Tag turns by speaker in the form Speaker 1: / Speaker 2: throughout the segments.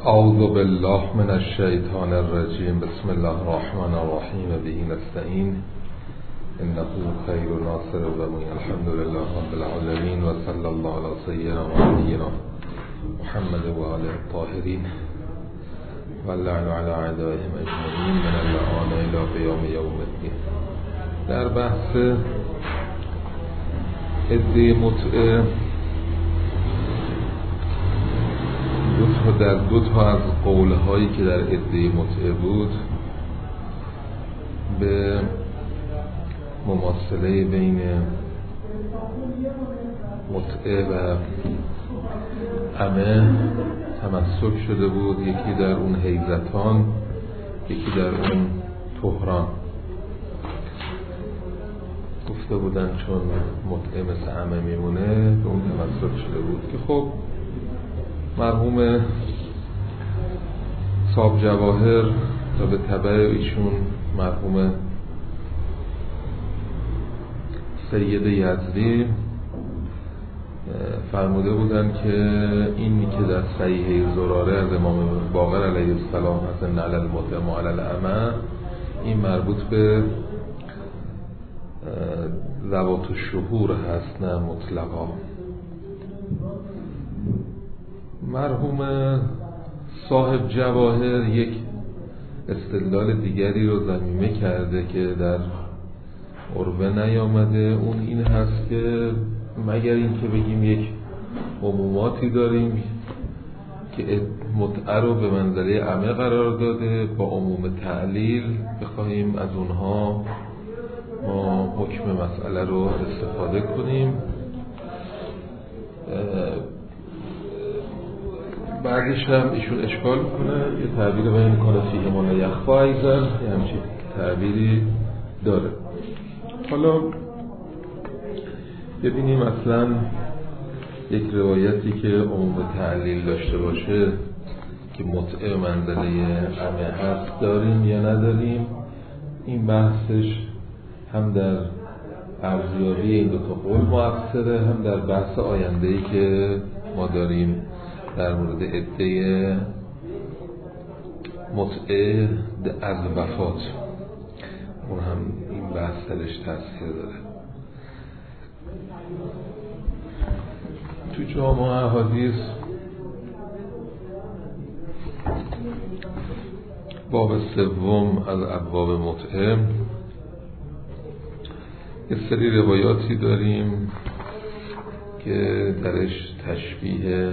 Speaker 1: اعوذ بالله من الشیطان الرجیم. بسم الله الرحمن الرحیم. به نستعین انه خیر ناصر و معین. الحمد لله رب العالمین و صلی الله علی سیدنا و نبینا محمد و آله الطاهرین و اللعن علی اعدائهم اجمعین من اللعان الی قیام یوم الدین. در بحث عده متعه در دو تا از قولهایی که در عده متعه بود به مماثله بین متعه و عمه تمسک شده بود. یکی در اون حیزتان، یکی در اون طهران. گفته بودن چون متعه مثل عمه میمونه به اون تمسک شده بود که خب مرحوم صاحب جواهر و به تبع ایشون مرحوم سید یزدی فرموده بودن که اینی که در صحیح زراره از امام باقر علیه السلام هست نعل المتعم علی العمه، این مربوط به ذوات الشهور هست نه مطلقا. مرحوم صاحب جواهر یک استدلال دیگری رو ضمیمه کرده که در عربه نیامده. اون این هست که مگر این که بگیم یک عموماتی داریم که متعه رو به منزله عمه قرار داده، با عموم تعلیل بخواهیم از اونها ما حکم مسئله رو استفاده کنیم. بعدش هم ایشون اشکال کنه یه تعبیر بیان کنه فیه ما لا یخفی ایضا، یه همچین تعبیری داره. حالا ببینیم اصلا یک روایتی که عموم تعلیل داشته باشه که متعه منزله عمه هست داریم یا نداریم. این بحثش هم در ارزیابی این دو تا قول مؤثره، هم در بحث آینده‌ای که ما داریم در مورد عده متعه از وفات. اون هم این بحث درش تاثیر داره. تو جامعه احادیث باب سوم از ابواب متعه یه سری روایاتی داریم که درش تشبیه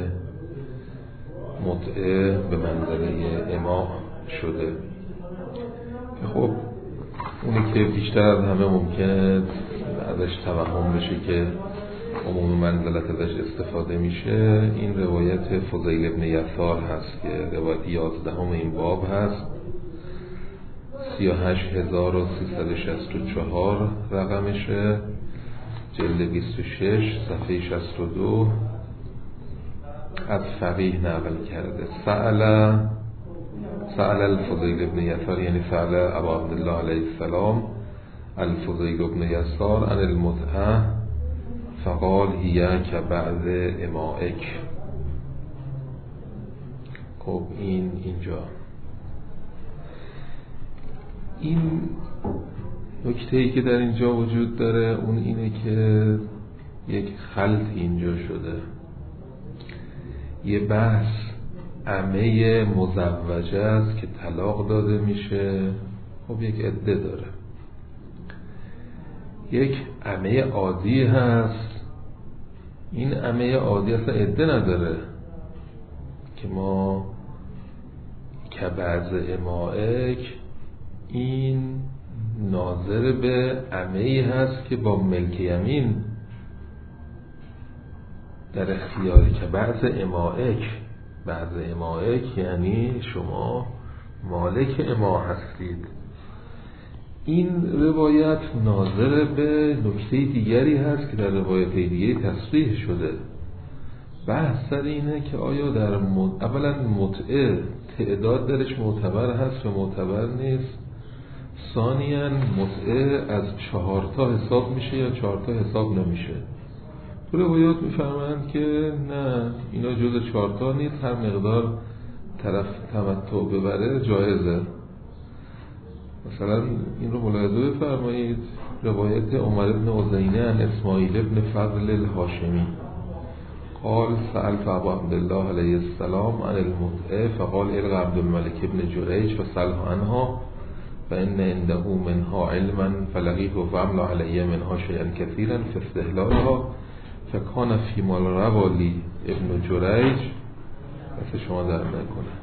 Speaker 1: متعه به منزله اماء شده که خب اونی که بیشتر از همه ممکنه ازش توهم بشه که عموم منزلت ازش استفاده میشه، این روایت فضیل ابن یسار هست که روایت 11 این باب هست. 38364 رقمشه، جلد 26 صفحه 62 از فقیه نقل کرده. سأل الفضیل ابن یسار، یعنی سأل ابا عبدالله علیه السلام الفضیل ابن یسار عن المتعه فقال هی که بعض امائک. خب اینجا این نکته‌ای که در اینجا وجود داره اون اینه که یک خلط اینجا شده. یه بحث عمه مزوجه است که طلاق داده میشه، خب یک عده داره. یک عمه عادی هست، این عمه عادی اصلا عده نداره که ما که بعض امائک این ناظر به عمه‌ای هست که با ملک یمین در اختیاری. که بعض امائک یعنی شما مالک اما هستید. این روایت ناظر به نکته دیگری هست که در روایت دیگری تصریح شده. بحث سر اینه که آیا در اولا متعه تعداد درش معتبر هست و معتبر نیست. ثانیاً متعه از 4 تا حساب میشه یا 4 تا حساب نمیشه. تو روایات میفرمایند که نه، اینا جز 4 تا نیست، هر مقدار طرف تمتع ببره جایزه. مثلا این رو ملاحظه بفرمایید، روایت عمر بن عزینه عن اسماعیل بن فضل الهاشمی قال سألت ابا عبدالله علیه السلام عن المتعه فقال الغ عبد الملك بن جریج فسأله عنها فإن عنده منها علما فلقيه فعمل علي منها شيئا كثيرا في استهلالها فكان فيما روى لي ابن جریج بس شما در نکنه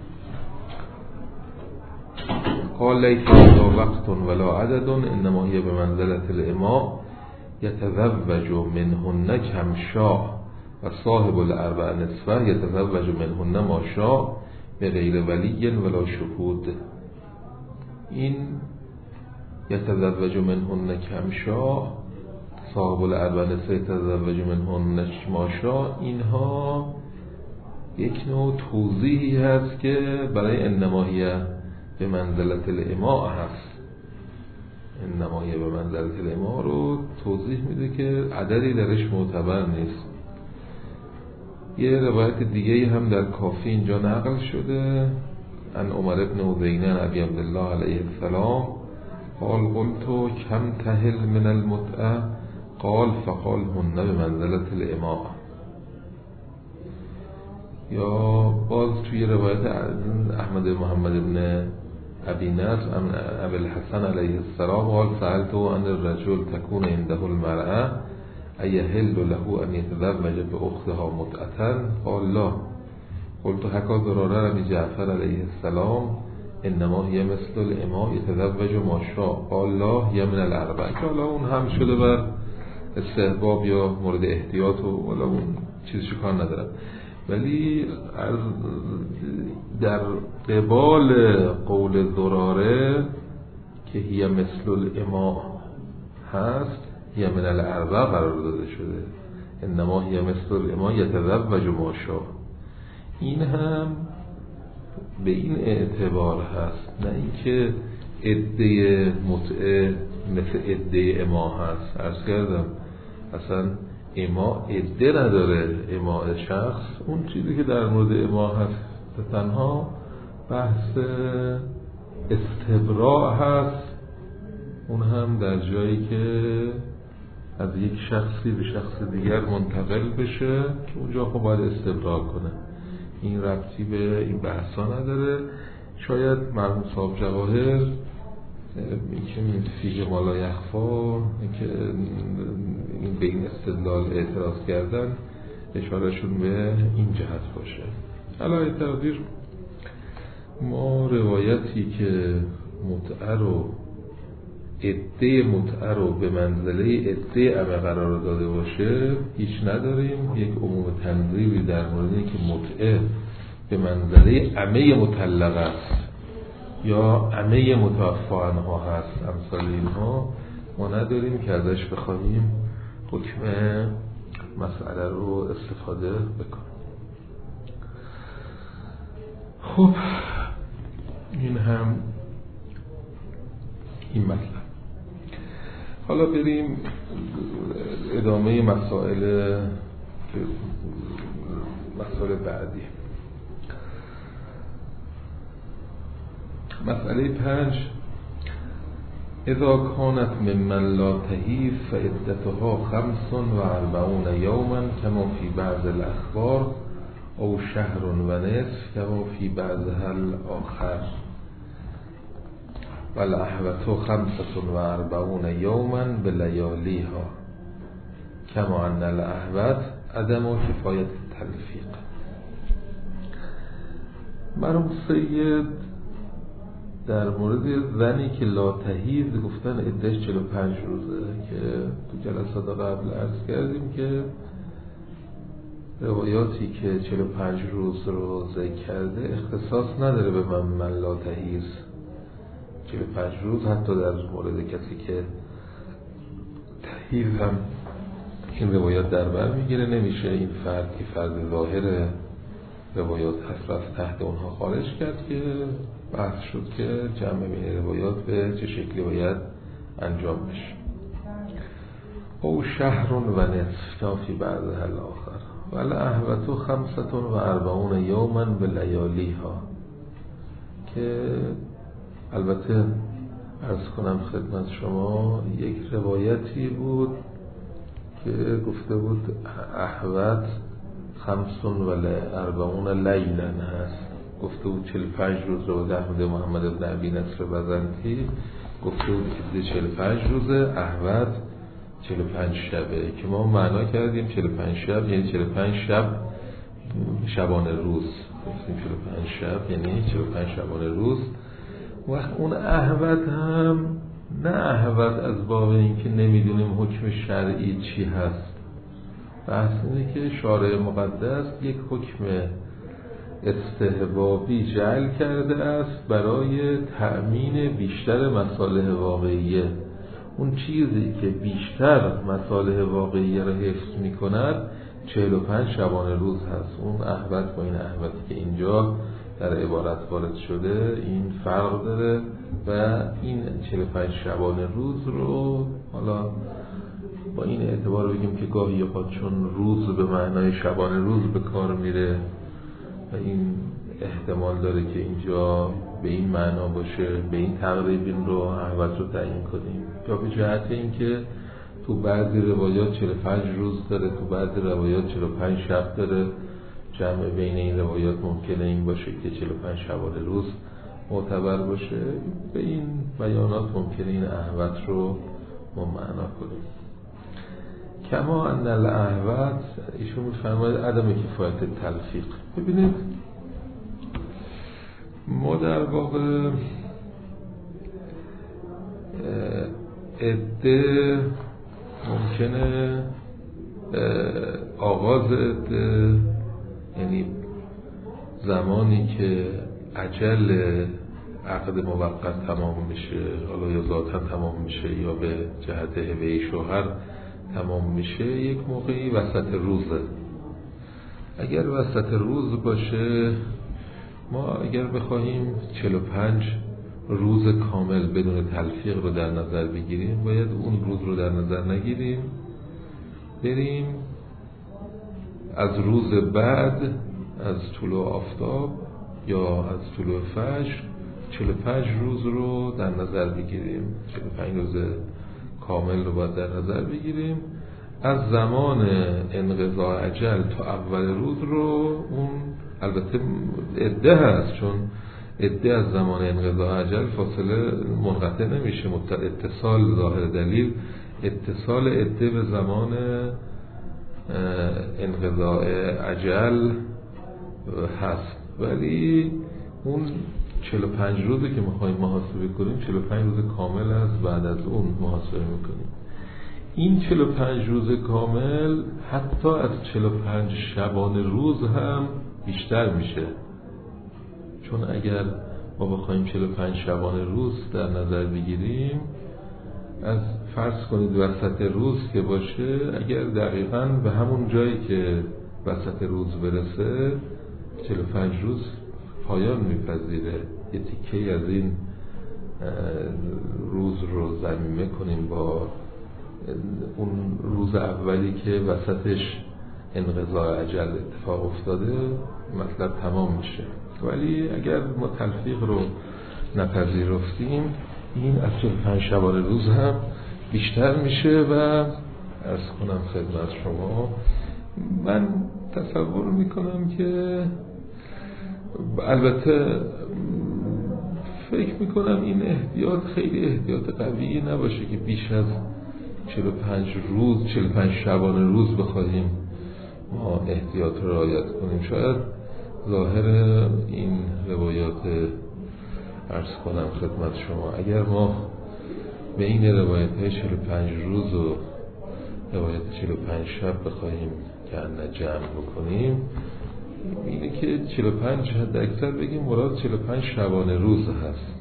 Speaker 1: قال ليس له وقت ولا عدد انما هي بمنزلة الإماء يتزوج منهن كم شاء و صاحب الاربع نصفه يتزوج منهن ما شاء بغیر ولی ولا شهود. این يتزوج منهن كم شاء صاحب الاربع نصفه يتزوج منهن ما شاء، اینها یک نوع توضیحی هست که برای انماهیه به منزلت الاماء هست. انماهیه به منزلت الاماء رو توضیح میده که عددی درش معتبر نیست. یه روایت دیگه هم در کافی اینجا نقل شده عن عمر بن عزینه عن ابی عبدالله علیه السلام قال قلت کم تهل من المتعه قال فقال هن بمنزلة الاماء. یا باز توی روایت احمد محمد بن ابی نصر عن ابی الحسن علیه السلام قال سألته عن الرجل تكون عنده المرأة أيحل له أن يتزوج بأختها متعة قال لا قلت حكى ضرار بن جعفر عليه السلام انما هي مثل الاماء يتزوج ما شاء قال لا هي من الاربع. که حالا اون هم شده بر استحباب یا مورد احتیاط و ولی اون چیزی کار ندارم، ولی در قبال قول ضراره که هي مثل الاماء هست هي من الاربع قرار داده شده انما هي مثل الاماء يتزوج ما شاء. این هم به این اعتبار هست، نه اینکه عده متعه مثل عده اماء هست. عرض کردم اصلا اماء عده نداره، اماء شخص اون چیزی که در مورد اماء هست تنها بحث استبراء هست، اون هم در جایی که از یک شخصی به شخص دیگر منتقل بشه که اونجا خب باید استبراء کنه. این ربطی به این بحثا نداره. شاید مرحوم صاحب جواهر که این فیه مالا یخفا که این به این استدلال اعتراض کردن اشارهشون به این جهت باشه. علاوه تقدیر ما روایتی که متعه رو عده متعه رو به منزله عده عمه قرار داده باشه هیچ نداریم. یک عموم تنظیری در مورد اینکه متعه به منزله عمه مطلقه است یا عمه متوفی عنها هست امثال اینها ما نداریم که ازش بخواهیم حکم مسئله رو استفاده بکنیم. خب این هم این مطلب. حالا بریم ادامه مسائل بعدی. مسئله 5 اذا كانت ممن لا تحیض فعدتها 45 یوما كما في بعض الاخبار او شهر و نصف كما في بعضها الاخر والاحوة 45 یوما بلیالیها كما ان الاحوة عدم کفایت تلفیق. مرحوم سید در مورد زنی که لا تحیض گفتن عده‌اش 45 روزه که تو جلسات قبل عرض کردیم که روایاتی که 45 روز رو ذکر کرده اختصاص نداره به من لا تحیض. 45 روز حتی در مورد کسی که تحیض هم این روایات در بر میگیره، نمیشه این فرد که فرد ظاهر روایات هست و از تحت اونها خارج کرد که بحث شد که جمع بین روایات به چه شکلی باید انجام بشه. او شهر و نصف کافی بعد الاخر ولی احوتو 45 یوما به لیالیها که البته عرض کنم خدمت شما یک روایتی بود که گفته بود احوت 45 لیلا هست، گفته بود 45 روز رو در احمد محمد بن ابی نصر بزنطی گفته بود که 45 روزه، احوت 45 شبه، که ما معنا کردیم 45 شب یعنی 45 شب شبانه روز، گفتیم 45 شب یعنی 45 شبانه روز. و اون احوت هم نه احوت از باب این که نمیدونیم حکم شرعی چی هست، بحث اینه که شارع مقدس یک حکم استحبابی جعل کرده است برای تأمین بیشتر مصالح واقعیه. اون چیزی که بیشتر مصالح واقعیه را حفظ می کند 45 شبانه روز هست. اون احوت با این احوتی که اینجا در عبارت وارد شده این فرق داره و این 45 شبانه روز رو حالا با این اعتبار بگیم که گاهی اوقات چون روز به معنای شبانه روز به کار میره و این احتمال داره که اینجا به این معنا باشه، به این تقریب این رو احوت رو تعیین کنیم، یا به جهت این که تو بعضی روایات 45 روز داره، تو بعضی روایات 45 شب داره، جمع بین این روایات ممکنه این باشه که 45 شبانه روز معتبر باشه. به این بیانات ممکنه این احوت رو ما معنا کنیم. کما ان الاحوت ایشون می‌فرماید عدم کفایت تلفیق. ببینید ما در واقع عده ممکنه آغاز عده یعنی زمانی که اجل عقد موقت تمام میشه، حالا یا ذاتاً تمام میشه یا به جهت هبه شوهر تمام میشه، یک موقعی وسط روزه. اگر وسط روز باشه، ما اگر بخواهیم 45 روز کامل بدون تلفیق رو در نظر بگیریم، باید اون روز رو در نظر نگیریم، بریم از روز بعد از طلوع آفتاب یا از طلوع فجر 45 روز رو در نظر بگیریم، 45 روز کامل رو باید در نظر بگیریم. از زمان انقضاء اجل تا اول روز رو، اون البته عده هست، چون عده از زمان انقضاء اجل فاصله منقطع نمیشه، اتصال ظاهر دلیل اتصال عده به زمان انقضاء اجل هست، ولی اون 45 روزی که میخوایم محاسبه کنیم 45 روز کامل است، بعد از اون محاسبه میکنیم. این 45 روز کامل حتی از 45 شبانه روز هم بیشتر میشه، چون اگر ما بخوایم 45 شبانه روز در نظر بگیریم، از فرض کنید وسط روز که باشه، اگر دقیقاً به همون جایی که وسط روز برسه 45 روز پایان میپذیره، یه تیکه از این روز رو ضمیمه کنیم با اون روز اولی که وسطش انقضاء اجل اتفاق افتاده، مطلب تمام میشه. ولی اگر ما تلفیق رو نپذیرفتیم، این از 45 شبانه روز هم بیشتر میشه. و عرض کنم خدمت شما، من تصور میکنم که البته فکر میکنم این احتیاط خیلی احتیاط قوی نباشه که بیش از 45 روز 45 شبانه روز بخواهیم ما احتیاط رو رعایت کنیم. شاید ظاهر این روایات عرض کنم خدمت شما، اگر ما به این روایت های 45 روز و روایت 45 شب بخواهیم که جمع بکنیم، اینه که 45 حد اکثر بگیم مراد 45 شبانه روز هست.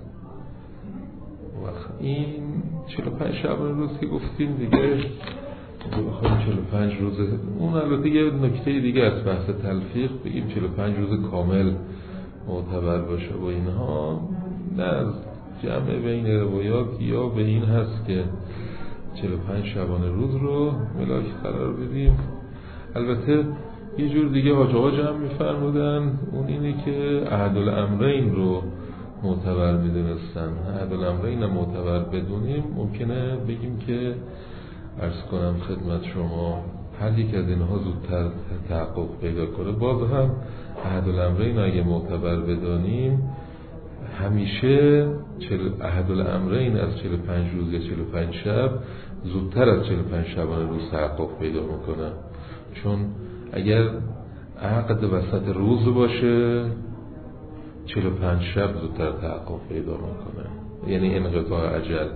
Speaker 1: و این 45 شبانه روز که گفتیم دیگه بخوایم 45 روز، اون البته یه نکته دیگه از بحث تلفیق، بگیم 45 روز کامل معتبر باشه و اینها، نه از جمع بین روایات یا به این هست که 45 شبانه روز رو ملاک قرار بدیم. البته یه جور دیگه حاج آقا جمع می‌فرمودن، اون اینه که احد الامرین رو معتبر میدونستن، احد الامرین هم معتبر بدونیم، ممکنه بگیم که عرض کنم خدمت شما هر یک از اینها زودتر تحقق پیدا کنه. باز هم احد الامرین اگه معتبر بدانیم، همیشه احد الامرین از 45 روز یا 45 شب زودتر از 45 شبانه روز تحقق پیدا میکنه. چون اگر عقد وسط روز باشه 45 شب زودتر تحقق پیدا میکنه، یعنی انقضاء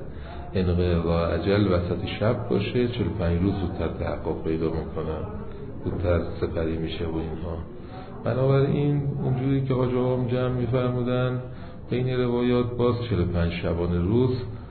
Speaker 1: اجل وسط شب باشه 45 روز زودتر تحقق پیدا میکنه، زودتر سپری میشه و اینها. بنابراین اونجوری که حاج آقا جمع میفرمودن بین روایات باز 45 شبانه روز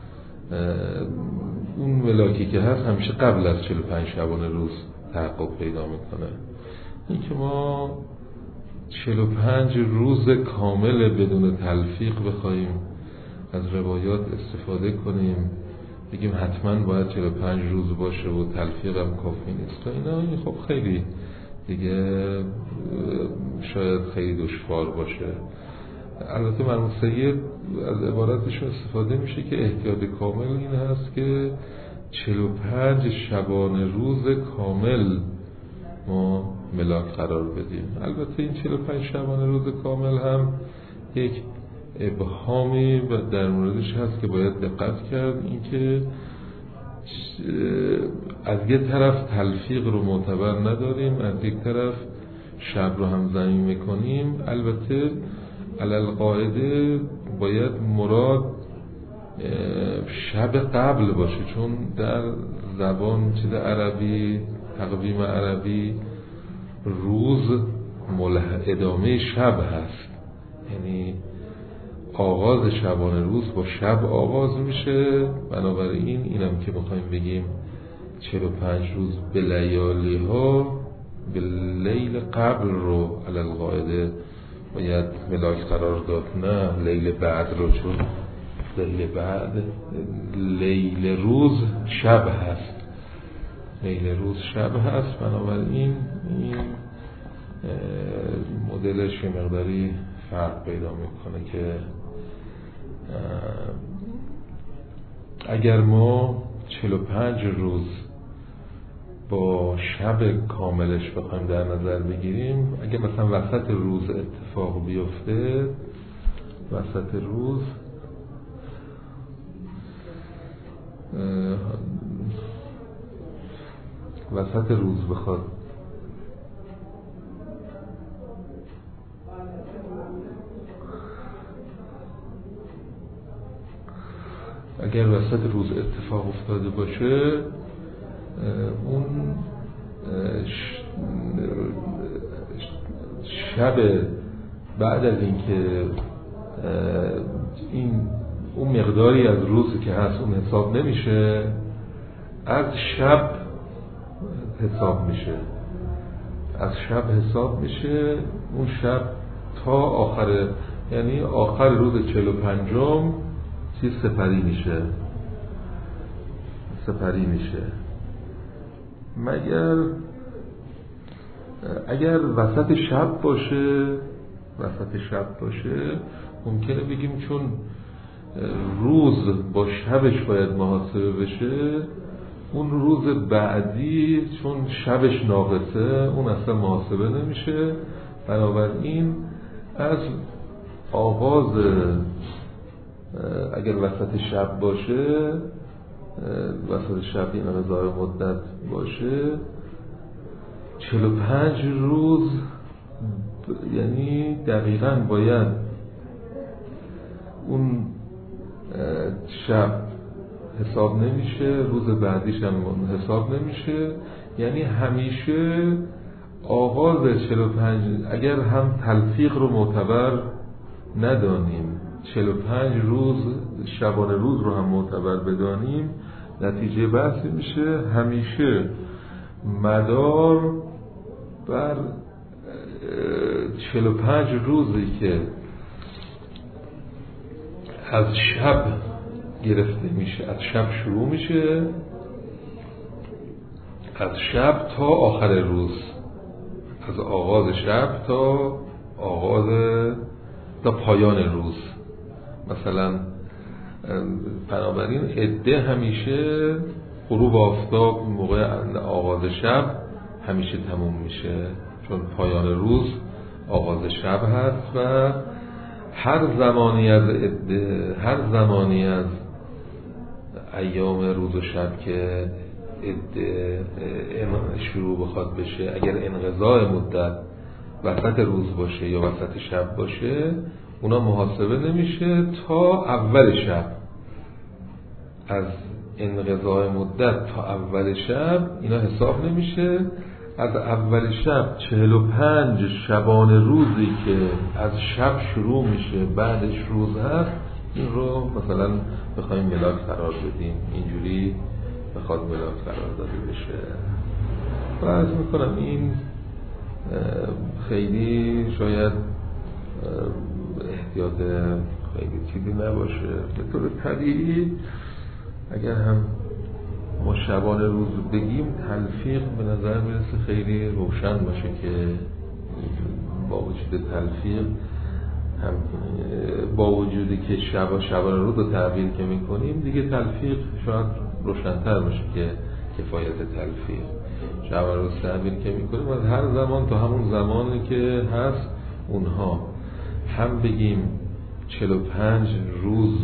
Speaker 1: اون ملاکی که هست همیشه قبل از 45 شبانه روز تحقق پیدا میکنه. این که ما 45 روز کامل بدون تلفیق بخوایم از روایات استفاده کنیم، بگیم حتما باید 45 روز باشه و تلفیق هم کافی نیست و اینا، این خب خیلی دیگه شاید خیلی دشوار باشه. البته مرحوم سید از عبارتشون استفاده میشه که احتیاط کامل این هست که 45 شبانه روز کامل ما ملاک قرار بدیم. البته این 45 شبانه روز کامل هم یک ابهامی در موردش هست که باید دقت کرد، اینکه از یک طرف تلفیق رو معتبر نداریم، از یک طرف شب رو هم زمین میکنیم. البته علل قاعده باید مراد شب قبل باشه، چون در زبان چیز عربی، تقویم عربی، روز ادامه شب هست، یعنی آغاز شبانه روز با شب آغاز میشه. بنابراین اینم که میخوایم بگیم 45 روز به لیالی ها، به لیل قبل رو علل قاعده باید ملاک قرار داد، نه لیل بعد رو، چون لیل بعد لیل روز شب هست، لیل روز شب هست. بنابراین این مدلش مقداری فرق پیدا میکنه که اگر ما 45 روز با شب کاملش بخوایم در نظر بگیریم، اگر مثلا وسط روز اتفاق بیفته، وسط روز بخواد اگر وسط روز اتفاق افتاده باشه، اون شب بعد از اینکه اون مقداری از روزی که هست اون حساب نمیشه، از شب حساب میشه، از شب حساب میشه. اون شب تا آخر، یعنی آخر روز 45م چیز سپری میشه. مگر اگر وسط شب باشه ممکنه بگیم چون روز با شبش باید محاسبه بشه، اون روز بعدی چون شبش ناقصه اون اصلا محاسبه نمیشه. بنابراین از آغاز اگر وسط شب باشه، وسط شب این مقدار مدت باشه، 45 روز یعنی دقیقاً باید اون شب حساب نمیشه، روز بعدیش هم حساب نمیشه. یعنی همیشه آغاز 45 اگر هم تلفیق رو معتبر ندانیم، 45 روز شبانه روز رو هم معتبر بدانیم، نتیجه بحثی میشه همیشه مدار بر 45 روزی که از شب گرفته میشه، از شب شروع میشه، از شب تا آخر روز، از آغاز شب تا پایان روز. مثلا بنابراین عده همیشه غروب آفتاب موقع آغاز شب همیشه تموم میشه، چون پایان روز آغاز شب هست و هر زمانی از ایام روز و شب که عده شروع بخواد بشه، اگر انقضاء مدت وسط روز باشه یا وسط شب باشه، اونا محاسبه نمیشه تا اول شب. از انقضاء مدت تا اول شب اینا حساب نمیشه. از اول شب 45 شبانه روزی که از شب شروع میشه بعدش روز هست، این رو مثلا بخوایم ملاک قرار بدیم، اینجوری بخواد ملاک قرار داده بشه. و عرض میکنم این خیلی شاید احتیاط خیلی چیزی نباشه. به طور طبیعی اگر هم ما شبانه روز بگیم، تلفیق به نظر میرسه خیلی روشن باشه که با وجود تلفیق هم با وجودی که شبانه روز رو تعبیر که میکنیم، دیگه تلفیق شاید روشن‌تر باشه که کفایت تلفیق. شبانه روز تعبیر که میکنیم از هر زمان تا همون زمانی که هست اونها هم بگیم 45 روز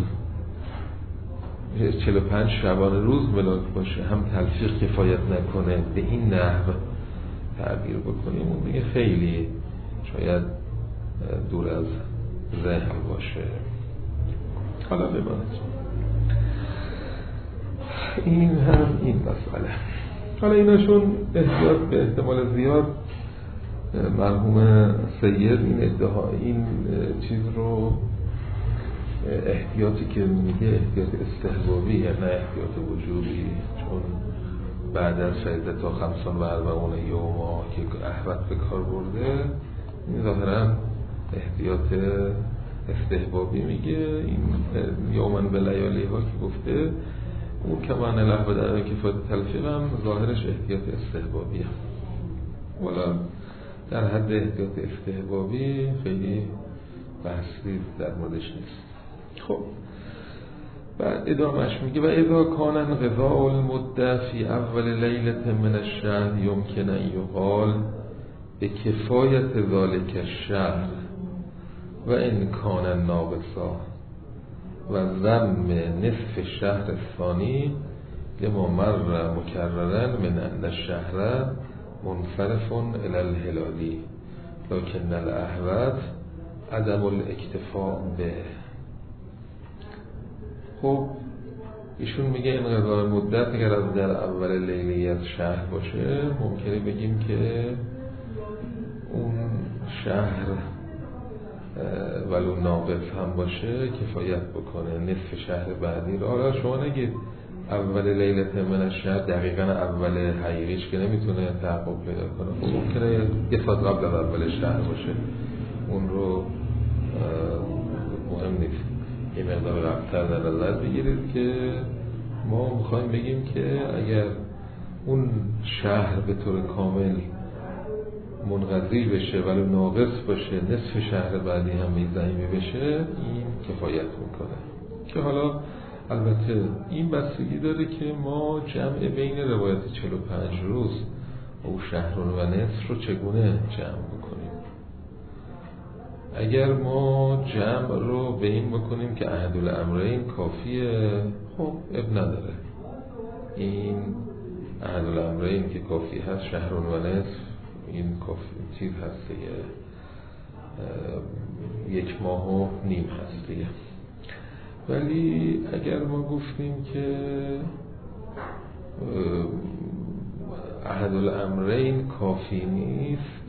Speaker 1: 45 شبانه روز ملاک باشه، هم تلفیق کفایت نکنه، به این نحو تعبیر بکنیم، اون دیگه خیلی شاید دور از ذهن باشه. حالا بماند این هم این مسئله. حالا ایناشون احتیاط به احتمال زیاد مرحوم سید این چیز رو، احتیاطی که میگه احتیاط استحبابی، نه احتیاط وجوبی، چون بعد از شهیده تا 45 یوما که احوت به کار برده، این ظاهرا احتیاط استحبابی میگه. این یومن به لیالی ها که گفته اون که معنی لحظه در کفایت تلفیق هم ظاهرش احتیاط استحبابیه، ولی در حد احتیاط استحبابی خیلی بحثی در موردش نیست. خب بعد ادامهش میگه و اذا کان انقضاء المدة فی اول لیلة من الشهر یمکن ان یقال بکفایت ذلک الشهر و ان کان ناقصا و ضم نصف شهر الثانی لما مر مکررا من ان الشهر منصرف الى الهلالی لكن الاحوط عدم الاکتفاء به. خب ایشون میگه انقضاء مدت اگر از در اول لیلی از شهر باشه، ممکنه بگیم که اون شهر ولو ناقص هم باشه کفایت بکنه نصف شهر بعدی رو. حالا شما نگید اول لیلت من الشهر دقیقاً اول حقیقیش که نمیتونه تحقق پیدا کنه، ممکنه یه ساعت قبل از اول شهر باشه، اون رو مهم نیست. یه مقدار قبل‌تر در نظر بگیرید که ما میخوایم بگیم که اگر اون شهر به طور کامل منقضی بشه ولی ناقص باشه، نصف شهر بعدی هم میزنی بشه، این کفایت میکنه. که حالا البته این بستگی داره که ما جمع بین روایت 45 روز و شهرون و نصف رو چگونه جمع بکنیم. اگر ما جمع رو به این بکنیم که احدالامرین کافیه، خب اب نداره. این احدالامرین که کافی هست، شهرون و نصف، این کافی چیز هست دیگه، 1 ماه و نیم هست دیگه. ولی اگر ما گفتیم که احدالامرین کافی نیست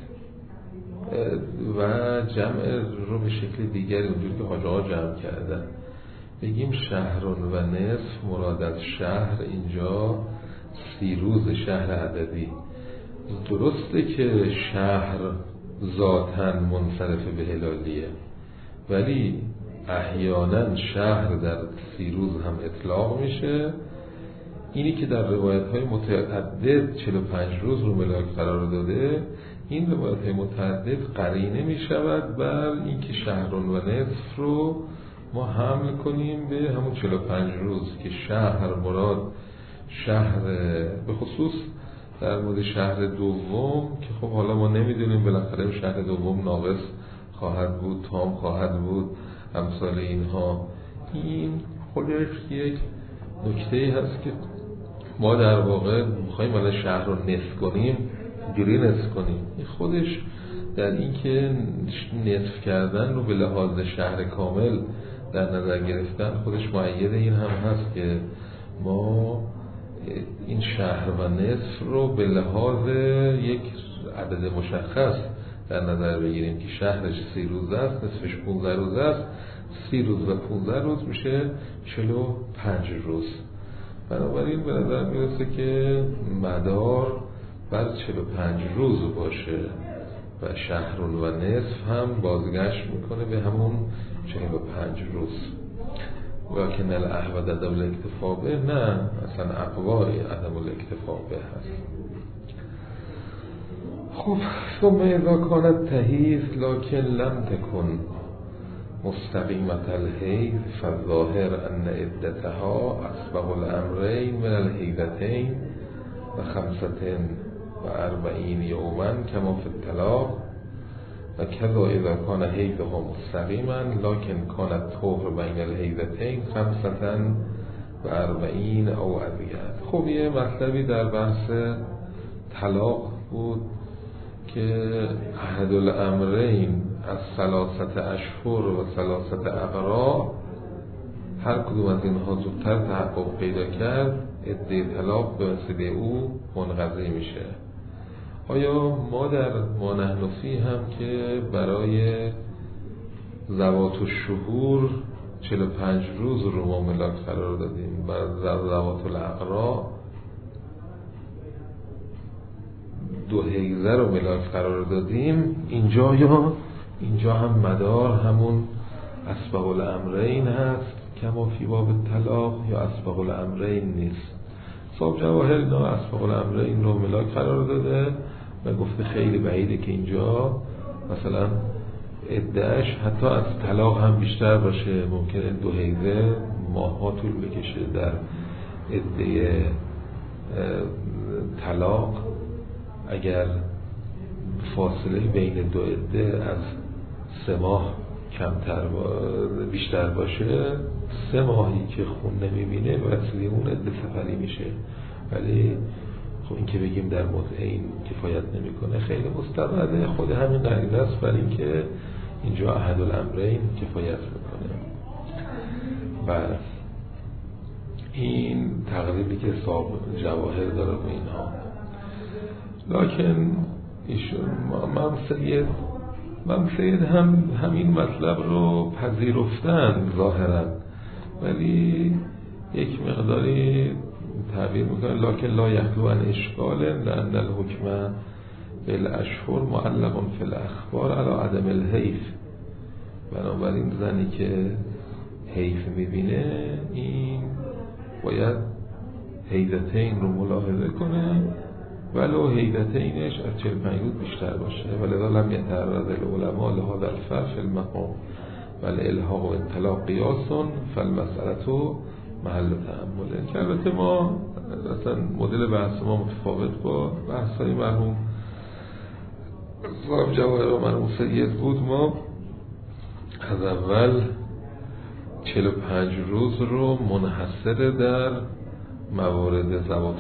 Speaker 1: و جمع رو به شکل دیگری اونجوری که حاجه ها جمع کردن بگیم شهرون و نصف، مراد از شهر اینجا 30 روز شهر عددی. درسته که شهر ذاتاً منصرف به هلالیه، ولی احیانا شهر در 30 روز هم اطلاق میشه. اینی که در روایت‌های متعدد 45 روز رو ملاک قرار داده، این روایت‌های متعدد قرینه میشود بر این که شهرون و نصف رو ما حمل کنیم به همون 45 روز که شهر مراد شهر، به خصوص در مورد شهر دوم که خب حالا ما نمیدونیم بالاخره شهر دوم ناقص خواهد بود، تام خواهد بود، امثال اینها. این خودش یک نکته هست که ما در واقع میخواییم حالا شهر رو نصف کنیم، جوری نصف کنیم. این خودش در این که نصف کردن رو به لحاظ شهر کامل در نظر گرفتن خودش مؤید این هم هست که ما این شهر و نصف رو به لحاظ یک عدد مشخص در نظر بگیریم که شهرش 30 روز است، نصفش 15 روز است، 30 روز و 15 روز میشه 45 روز. بنابراین به نظر میرسه که مدار بر 45 روز باشه و شهرون و نصف هم بازگشت میکنه به همون 45 روز. لکن الاحوط عدم الاکتفا به، نه اصلا اقوای عدم الاکتفا به هست. خب ثم اذا کانت تحیز لکن لم تکن مستقیمت الحیض فالظاهر ان عدتها اصبح الامرین من الحیضتین و 45 یوما کما فی الطلاق و کذا اذا کان حیضها مستقیما لکن کانت طهر بین الحیضتین 45 او ازید. خب یه مطلبی در بحث طلاق بود که احد الامرین از 3 اشهر و 3 اقراء هر کدوم از اینها زودتر تحقق پیدا کرد، عده طلاق به وسیله او منقضی میشه. آیا ما در ما نحن فیه هم که برای ذوات الشهور 45 روز رو ما ملاک قرار دادیم، برای ذوات الاقراء 2 حیضه رو ملاک قرار دادیم، اینجا هم مدار همون اصبح الامرین هست کما فی باب الطلاق یا اصبح الامرین نیست. صاحب جواهر نه اصبح الامرین رو ملاک قرار داده و گفته خیلی بعیده که اینجا مثلا عده‌اش حتی از طلاق هم بیشتر باشه، ممکنه 2 حیضه ماه‌ها طول بکشه در عده طلاق. اگر فاصله بین 2 عده از 3 ماه بیشتر باشه، 3 ماهی که خون نمیبینه وسیله اون عده سفری میشه. ولی خب این که بگیم در متعین کفایت نمیکنه، خیلی مستبعده. خود همین قرینه است برای اینکه اینجا احد الامرین کفایت میکنه. و این تقریبی که صاحب جواهر داره به اینها. لکن امام سید هم همین مطلب رو پذیرفتن ظاهرا، ولی یک مقداری تعبیر میکنه لکن لا یخلو عن اشکال لان الحکم بالاشهر معلق فی الاخبار علی عدم الحیض. بنابراین زنی که حیض میبینه این باید حیضتین رو ملاحظه کنه ولو حیضتینش از 45 روز بیشتر باشه. ولذا لم یتعرض العلماء لهذا الفرق فی المقام والالحاق و الطلاق قیاس فالمسألة محل تأمله. که البته ما اصلا مدل بحث ما متفاوت با بحث‌های مرحوم صاحب جواهر و مرحوم سید بود. ما از اول 45 روز رو منحصر در موارد ذوات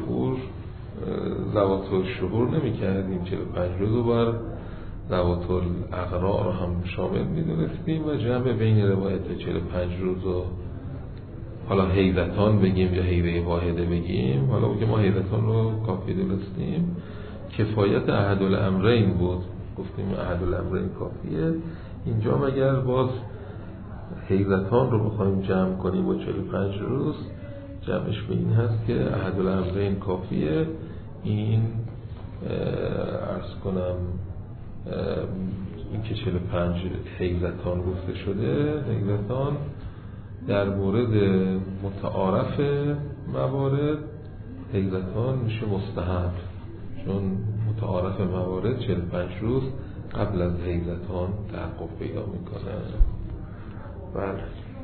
Speaker 1: الشهور نمی کردیم، 45 روز رو بر ذوات الاقراء رو هم شامل می دونستیم و جمع بین روایت 45 روز رو حالا حیضتان بگیم یا حیضه واحده بگیم، حالا که ما حیضتان رو کافی دونستیم کفایت احد الامرین بود، گفتیم احد الامرین کافیه. اینجا اگر باز حیضتان رو بخوایم جمع کنیم با 45 روز، جمعش به این هست که احد الامرین کافیه. این عرض کنم این که 45 حیضتان گفته شده، حیضتان در مورد متعارف موارد حیضتان میشه مستحب، چون متعارف موارد 45 روز قبل از حیضتان تحقق پیدا میکنه. بله.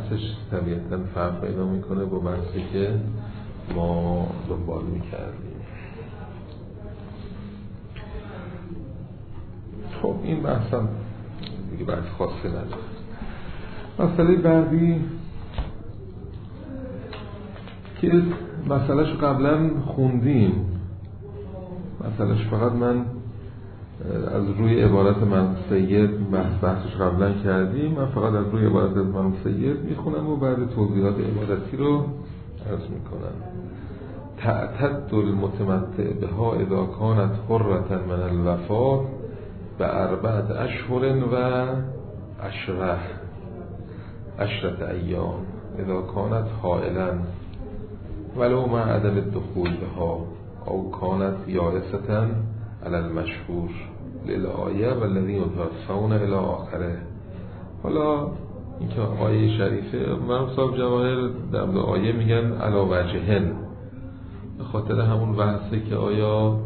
Speaker 1: بحثش طبیعتاً فرق پیدا میکنه با بحثی که ما دنبال میکردیم. خب این بحثم دیگه بحث خاصی نداره. مسئله بعدی که مسئلهش قبلا خوندیم، مسئلهش فقط من از روی عبارت من سید بحثش قبلا کردیم، من فقط از روی عبارت من سید میخونم و بعد توضیحات عبارتی رو عرض میکنم. تعتد المتمتع بها اذا كانت حرة من الوفات بأربعة أشهر و عشرة أيام اذا كانت حائلا ولو مع عدم الدخول بها او كانت یائسة على المشهور للآیه والذین یتوفون الی آخره. حالا اینکه آیه شریفه مرحوم صاحب جواهر در مورد آیه میگن علی وجهن، به خاطر همون بحثی که آیا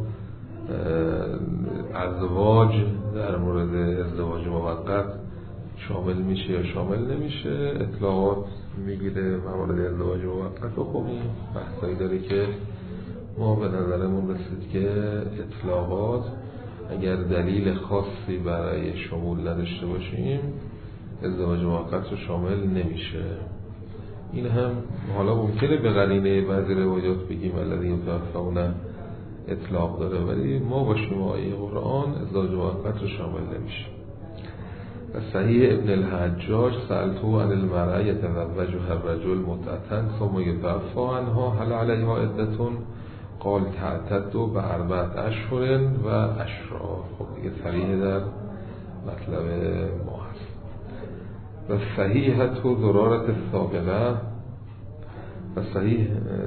Speaker 1: ازواج در مورد ازدواج موقت شامل میشه یا شامل نمیشه، اطلاعات میگیره موارد ازدواج موقت. و خب این بحثایی داره که ما به نظرمون رسید که اطلاقات اگر دلیل خاصی برای شمول نداشته باشیم ازدواج موقت رو شامل نمیشه. این هم حالا ممکنه به قرینه بعضی روایات بگیم الذین یتوفون اطلاق داره، ولی ما باشیم آیه قرآن ازدواج موقت رو شامل نمیشه. و صحیح ابن الحجاج سألته عن المرأة يتزوجها الرجل متعة ثم يتوفى عنها هل عليها عدة قال تعتد بأربعة أشهر و عشرة. خب دیگه صریح در مطلب ما هست. و صحیحت و ضرارت السابقه و صحیح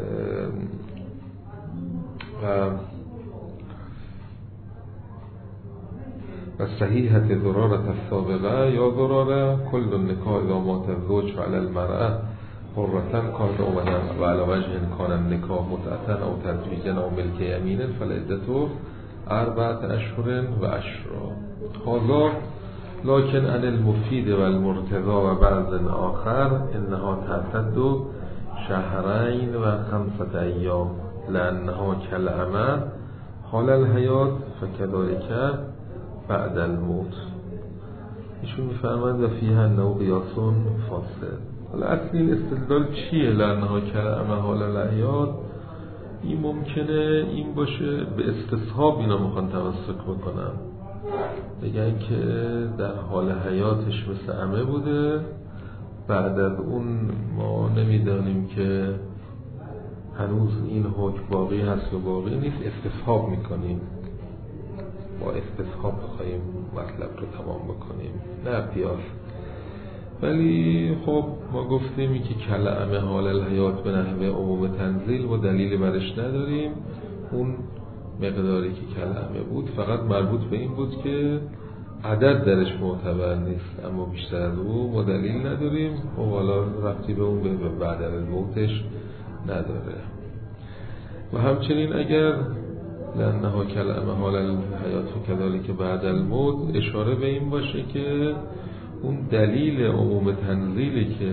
Speaker 1: و صحیحت ضرارت السابقه یا ضراره کل النکاح اذا مات الزوج فعلى المرأة حرة کان اومدن و علی وجه کان النکاح متعة او تزویجا او ملک یمین فالعدة أربعة أشهر و عشرة. هذا لكن عن المفيد و المرتضى و بعض آخر انها تعتد شهرين و 5 أيام لأنها كالعمى حال الحیات فكذلك بعد الموت. ایشون میفرماند و فیها انه قیاس فاسد. حالا اصلی این استدلال چیه؟ لأنها كالعمى حال الحیات، این ممکنه این باشه به استصحاب اینا میخوان تمسک بکنن، بگن که در حال حیاتش مثل عمه بوده، بعد از اون ما نمیدانیم که هنوز این حکم باقی هست و باقی نیست، استصحاب میکنیم، با استصحاب بخوایم مطلب رو تمام بکنیم، نه قیاس. ولی خب ما گفتیم که کلمه حال الحیات به نحوه عموم تنزیل و دلیل برش نداریم. اون مقداری که کلمه بود فقط مربوط به این بود که عدد درش معتبر نیست، اما بیشتر از اون ما دلیل نداریم و حالا ربطی به اون به بعد از موتش نداره. و همچنین اگر لأنها کلمه حال الحیات و کذالک بعد الموت اشاره به این باشه که اون دلیل عموم تنزیلی که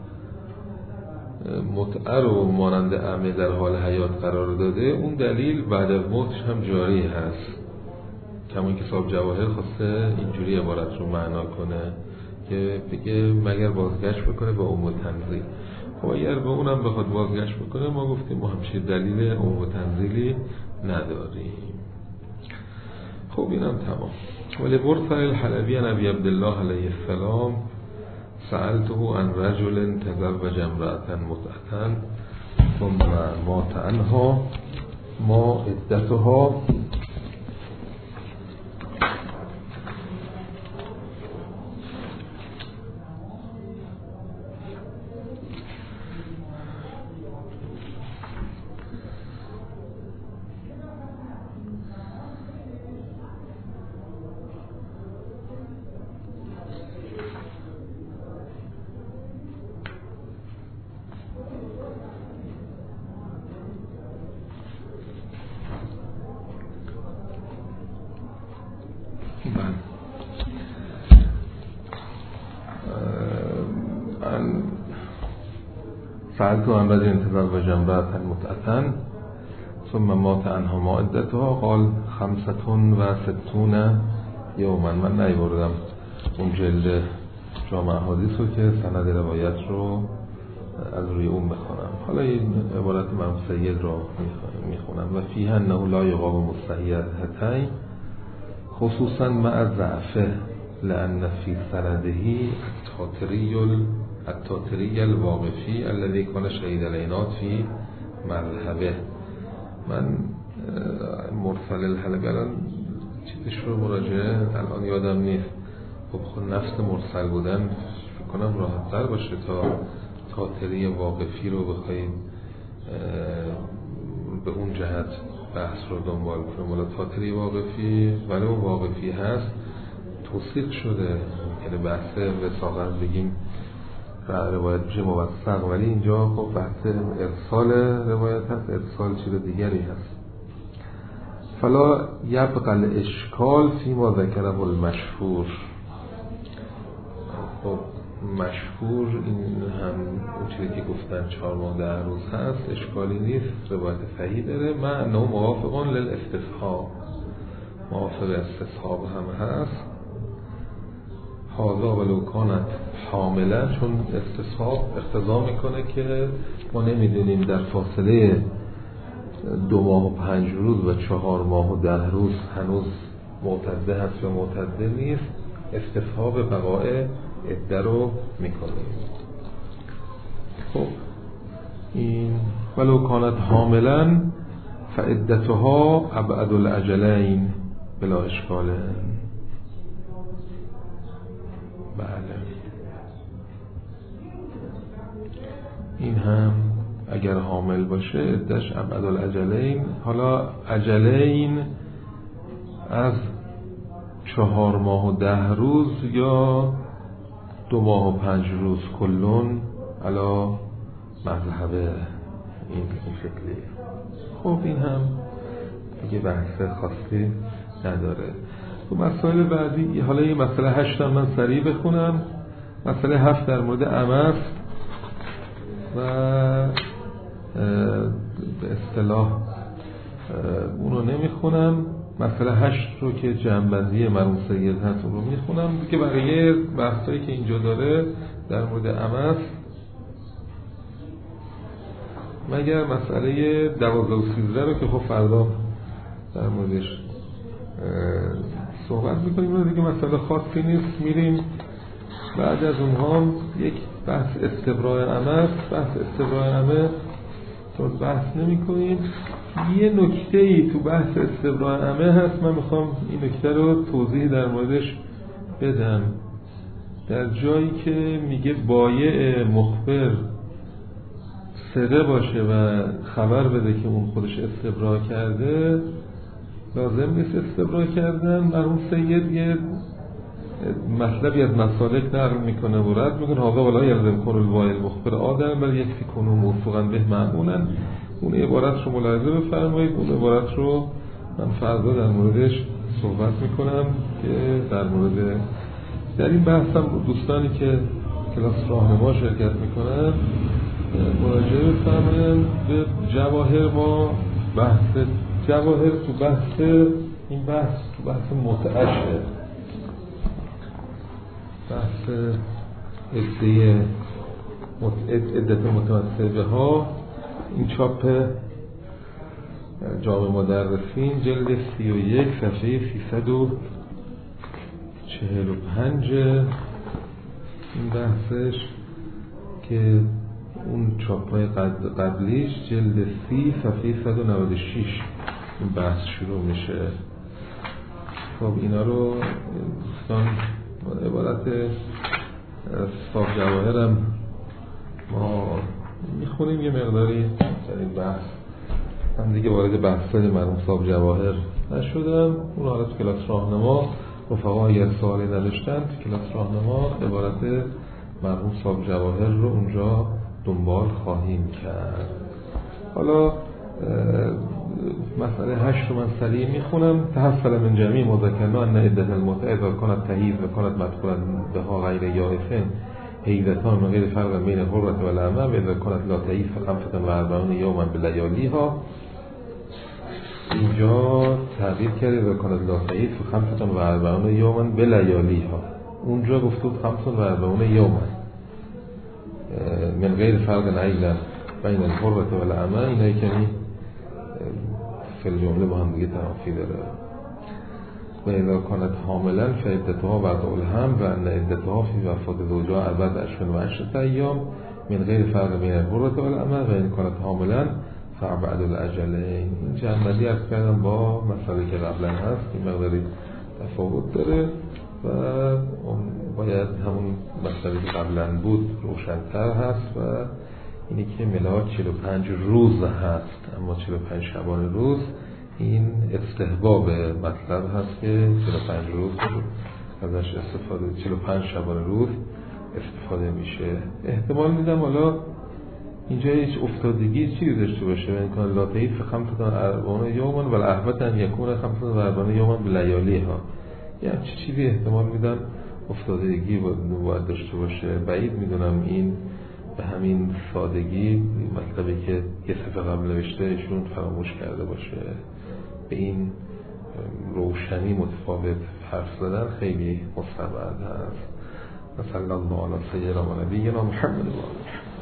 Speaker 1: متعه رو مانند عمه در حال حیات قرار داده، اون دلیل بعد از موتش هم جاری هست، کمان که صاحب جواهر خواسته اینجوری عبارت رو معنا کنه که بگه مگر بازگشت بکنه به عموم تنزیل. خب اگر به اونم بخواد بازگشت بکنه ما گفتیم ما همچین دلیل عموم تنزیلی نداریم. خب اینم تمام. ولی مرسل الحلبی نبی عبدالله علیه السلام سألته عن رجل تزوج امرأة متعة ثم مات عنها ما عدتها سألت عن رجل تزوج امرأة متعة ثم مات عنها ما عدتها قال 65 یوما. من نیاوردم اون جلد جامع احادیث رو که سند روایت رو از روی اون بخونم. حالا این عبارت امام سید رو میخونم. و فیه انه لا یقام مستحیحتین خصوصا مع ضعفه لأن فی سنده التاتری الواقفی الذي کان شهید العینات فی مذهبه. من مرسل الحلبی الان چیزش رو مراجعه الان یادم نیست. خب نفس مرسل بودن فکر کنم راحت تر باشه تا تاتری واقفی رو بخوایم به اون جهت بحث رو دنبال کنیم. ولی تاتری واقفی ولی اون واقفی هست توثیق شده، یعنی بحث وثاقت بگیم روایت میشه موثق، ولی اینجا خب بحث ارسال روایت هست. ارسال چیز دیگری هست. فلا یبقى الاشکال فیما ذکره المشهور. خب مشهور این هم اون چیزی که گفتن 4 ماه 10 روز هست، اشکالی نیست، روایت صحیح داره. من نوع موافقان للاستصحاب، موافق استصحاب هم هست. حالا ولو کانت حاملا، چون استصحاب اقتضا میکنه که ما نمیدونیم در فاصله 2 ماه و 5 روز و 4 ماه و 10 روز هنوز معتده هست یا معتده نیست. استصحاب بقاء عده رو میکنیم. خب این ولو کانت حاملا فعدتها ابعد الاجلین بلا اشکال. بله این هم اگر حامل باشه عدش ابعد الاجلین. حالا اجلین از 4 ماه و 10 روز یا 2 ماه و 5 روز کلون علا مذهب این شکلی. خب این هم دیگه بحث خاصی نداره. تو مسائل بعدی حالا یه مسئله 8 هم من سریع بخونم. مسئله 7 در مورد عمس و به اصطلاح اونو نمیخونم. مسئله 8 رو که جمع‌بندی مرحوم سید هست اون رو میخونم که بقیه بحثایی که اینجا داره در مورد عمس، مگر مسئله 12 و 13 رو که خب فردا در موردش صحبت میکنیم. دیگه مسئله خاصی نیست، میریم بعد از اونها یک بحث استبراء عمس. بحث استبراء عمس تو بحث نمی کنیم. یه نکته ای تو بحث استبراء عمه هست، من میخوام این نکته رو توضیح در موردش بدم. در جایی که میگه بایع مخبر صده باشه و خبر بده که اون خودش استبراء کرده، لازم نیست استبراء کردن. مرحوم سید یه مطلبی از مسالک نقل میکنه و رد میکنه. هاذا ولا یلزم کن البایع المخبر آدم بل یکفی کنوا موثوقا به معمولا. اون عبارت رو ملاحظه بفرمایید. اون عبارت رو من فردا در موردش صحبت میکنم که در این بحثم دوستانی که کلاس راهنما شرکت میکنن مراجعه بفرمایید به جواهر. ما بحث جواهر تو بحث این بحث متعشه، بحث عدت متوسطه ها. این چاپ جامع مدرسین جلد 31 صفحه 345 این بحثش، که اون چاپای قبلیش جلد 30 صفحه 196 این بحث شروع میشه. خب اینا رو دوستان عبارت صاحب جواهرم ما میخونیم یه مقداری در این بحث. من دیگه وارد بحثای مرحوم صاحب جواهر نشدم. اون حالا تو کلاس راهنما رفقا اگر سوالی نداشتن تو کلاس راهنما عبارت مرحوم صاحب جواهر رو اونجا دنبال خواهیم کرد. حالا مسئله 8 رو من سریع میخونم. تحصل من جمعی مذکرنا ان عدت المتع اذا کانت تحیض و کانت مدخولا بها غیر یائسین حیضتان و غیر فرق بین الحرة والأمة و اذا کانت لا تحیض ف45 یوما بلیالیها. اینجا تعبیر کرده اذا کانت لا تحیض ف45 یوما بلیالیها، اونجا گفته بود 45 یوما من غیر فرق ایلا بین الحرة والأمة. اینا کمی فی الجمله با هم دیگه تنافی داره. و اذا کانت حاملا فعدتها بعد الحمل و ان عدتها فی وفات زوجها 14 ایام من غیر فرق بین الحرة والأمة و ان کانت حاملا فبعد الاجلین. این جمعی عرض کردم با مسئله که قبلا هست این مقداری تفاوت داره و باید همون مسئله که قبلا بود روشن‌تر هست و اینی که میلاد 45 روز هست، اما 45 شبانه روز این استحباب مطلب هست که 45 روز ازش استفاده، 45 شبانه روز استفاده میشه. احتمال میدم حالا اینجا هیچ افتادگی چیزی داشته باشه و امکان لا تحیض ف45 یوما و الاحوط ان یکون 45 یوما بلیالیها، یعنی چیزی احتمال میدم افتادگی باید داشته باشه. بعید میدونم این به همین سادگی مطلبی که یه صفحه قبل نوشته ایشون فراموش کرده باشه. به این روشنی متفاوت حرف زدن خیلی مستبعد هست. صلی الله علی سیدنا و نبینا محمد.